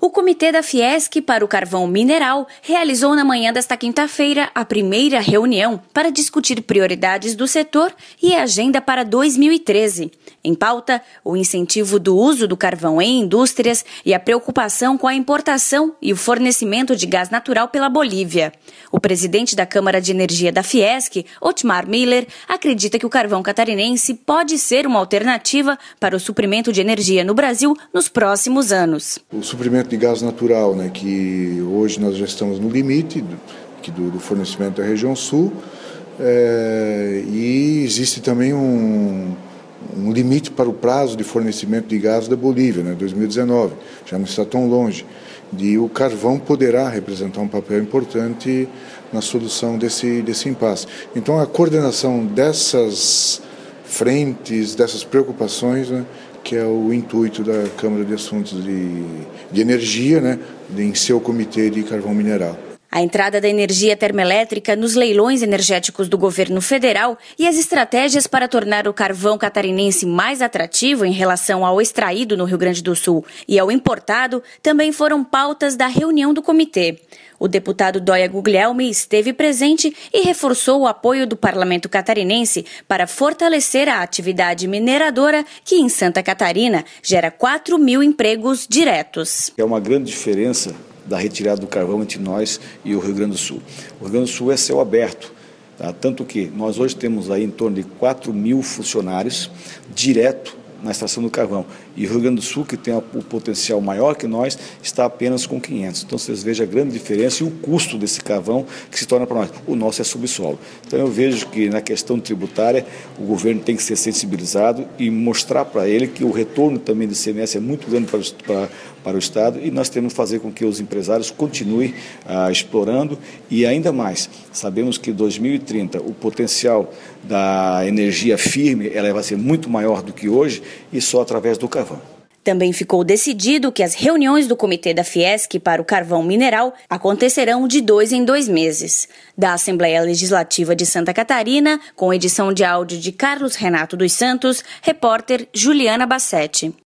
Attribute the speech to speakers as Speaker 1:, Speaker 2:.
Speaker 1: O Comitê da Fiesc para o Carvão Mineral realizou na manhã desta quinta-feira a primeira reunião para discutir prioridades do setor e a agenda para 2013. Em pauta, o incentivo do uso do carvão em indústrias e a preocupação com a importação e o fornecimento de gás natural pela Bolívia. O presidente da Câmara de Energia da Fiesc, Otmar Miller, acredita que o carvão catarinense pode ser uma alternativa para o suprimento de energia no Brasil nos próximos anos.
Speaker 2: O suprimento de gás natural, que hoje nós já estamos no limite do fornecimento da região sul, e existe também um limite para o prazo de fornecimento de gás da Bolívia, 2019, já não está tão longe, e o carvão poderá representar um papel importante na solução desse impasse. Então a coordenação dessas frentes, dessas preocupações, que é o intuito da Câmara de Assuntos de Energia, em seu comitê de carvão mineral.
Speaker 1: A entrada da energia termoelétrica nos leilões energéticos do governo federal e as estratégias para tornar o carvão catarinense mais atrativo em relação ao extraído no Rio Grande do Sul e ao importado também foram pautas da reunião do comitê. O deputado Dóia Guglielmi esteve presente e reforçou o apoio do parlamento catarinense para fortalecer a atividade mineradora que em Santa Catarina gera 4.000 empregos diretos.
Speaker 3: É uma grande diferença da retirada do carvão entre nós e o Rio Grande do Sul. O Rio Grande do Sul é céu aberto, tanto que nós hoje temos aí em torno de 4.000 funcionários direto na extração do carvão. E o Rio Grande do Sul, que tem o potencial maior que nós, está apenas com 500. Então vocês vejam a grande diferença e o custo desse carvão que se torna para nós. O nosso é subsolo. Então eu vejo que na questão tributária o governo tem que ser sensibilizado e mostrar para ele que o retorno também do ICMS é muito grande para o Estado e nós temos que fazer com que os empresários continuem explorando e ainda mais. Sabemos que em 2030 o potencial da energia firme ela vai ser muito maior do que hoje e só através do carvão.
Speaker 1: Também ficou decidido que as reuniões do Comitê da Fiesc para o Carvão Mineral acontecerão de 2 em 2 meses. Da Assembleia Legislativa de Santa Catarina, com edição de áudio de Carlos Renato dos Santos, repórter Juliana Bassetti.